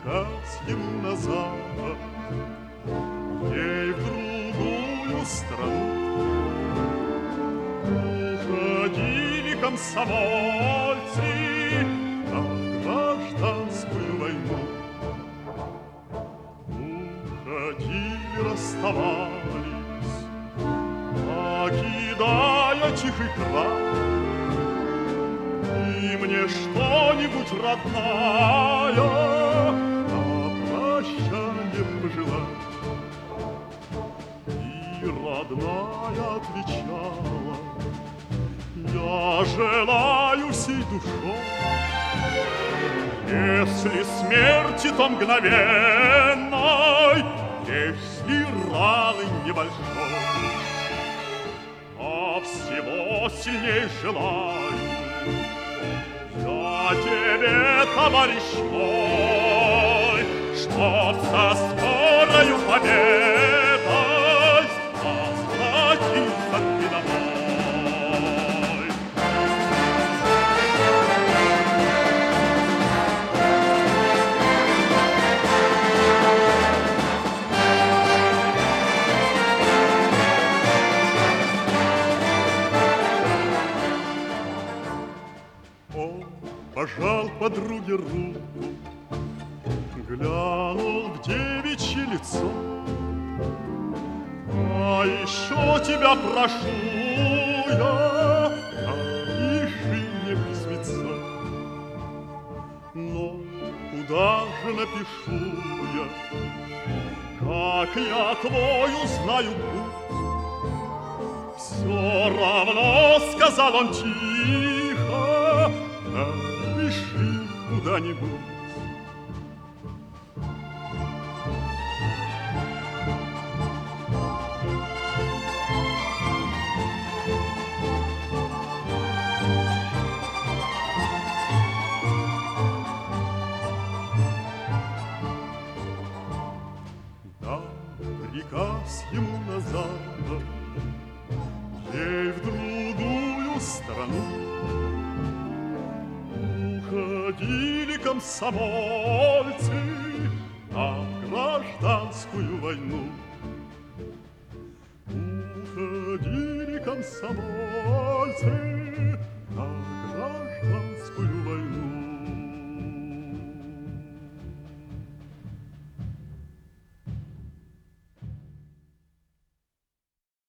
приказ ему назад, ей в другую страну уходили комсомольцы на гражданскую войну. Уходили, расставались, покидая тихий край. И мне что-нибудь, родная, на прощанье пожелать. И родная отвечала: я желаю всей душой, если смерти, то мгновенной, если раны небольшой, а всего сильней желаю я тебе, товарищ мой, чтоб со скорою победой возвратился ты домой. Он пожал подруге руку, глянул в девичье лицо. А еще тебя прошу я, напиши мне письмецо. Но куда же напишу я, как я твой узнаю путь? Все равно, сказал он тихо, напиши куда-нибудь. Дал приказ ему назад, ей в другую страну уходили комсомольцы на гражданскую войну. Уходили комсомольцы на